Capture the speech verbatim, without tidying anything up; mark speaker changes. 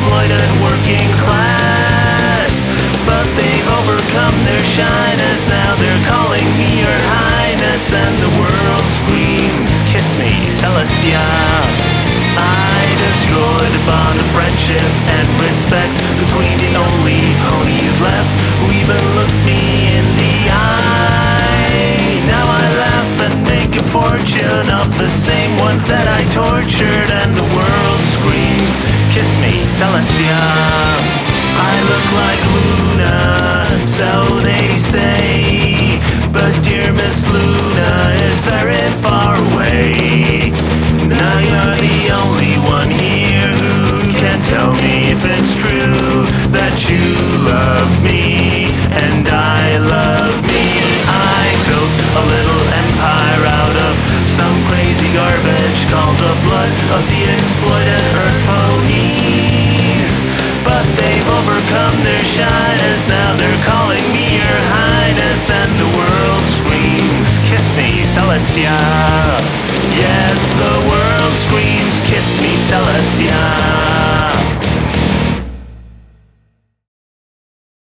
Speaker 1: exploited working class. But they've overcome their shyness, now they're calling me your highness. And the world screams, kiss me, Celestia. I destroyed a bond of friendship and respect between the only ponies left who even looked me in the eye. Now I laugh and make a fortune of the same ones that I tortured. And the world screams, kiss me, Celestia. I look like Luna, so they say, but dear Miss Luna is very far away. Now you're the only one here who can tell me if it's true that you love me and I love me. I built a little empire out of some crazy garbage called the blood of the exploited earth ponies. But they've overcome their shyness, now they're calling me your highness. And the world screams, kiss me, Celestia. Yes, the world screams, kiss me, Celestia.